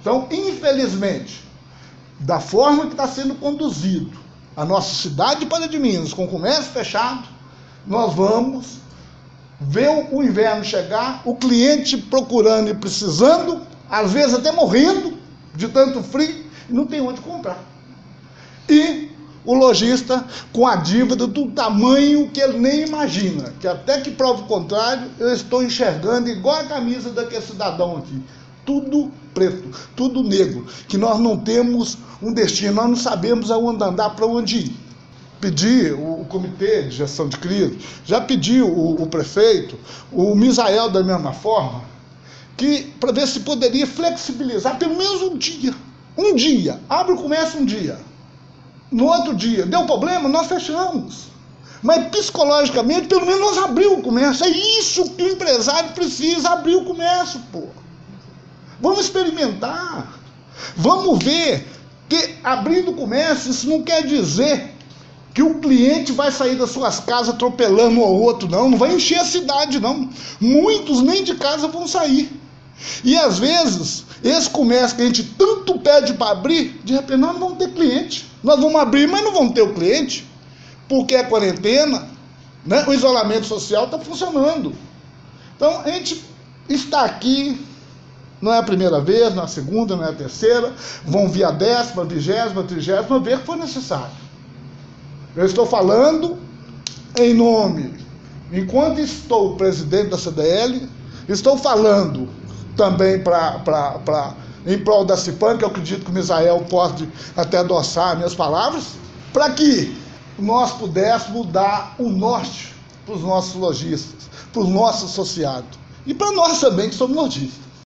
Então, infelizmente, da forma que está sendo conduzido a nossa cidade de Pará de Minas, com o comércio fechado, nós vamos ver o inverno chegar, o cliente procurando e precisando, às vezes até morrendo de tanto frio, e não tem onde comprar. E o lojista com a dívida do tamanho que ele nem imagina, que até que prova o contrário, eu estou enxergando igual a camisa daquele cidadão aqui. Tudo preto, tudo negro, que nós não temos um destino, nós não sabemos aonde andar, para onde ir. Pedi o comitê de gestão de crise, já pediu o prefeito, o Misael da mesma forma, que para ver se poderia flexibilizar pelo menos um dia, abre o comércio um dia, no outro dia, deu problema, nós fechamos, mas psicologicamente pelo menos nós abrimos o comércio, é isso que o empresário precisa, abrir o comércio, pô. Vamos experimentar, vamos ver que abrindo o comércio, isso não quer dizer que o cliente vai sair das suas casas atropelando um ao outro, não vai encher a cidade, não. Muitos nem de casa vão sair. E às vezes, esse comércio que a gente tanto pede para abrir, de repente nós não vamos ter cliente. Nós vamos abrir, mas não vamos ter o cliente, porque a quarentena, né, o isolamento social está funcionando. Então a gente está aqui, não é a primeira vez, não é a segunda, não é a terceira, vão vir a 10ª, 20ª, 30ª, ver que for necessário. Eu estou falando em nome, enquanto estou presidente da CDL, estou falando também em prol da CIPAM, que eu acredito que o Misael pode até adoçar minhas palavras, para que nós pudéssemos dar o norte para os nossos lojistas, para os nossos associados, e para nós também que somos lojistas.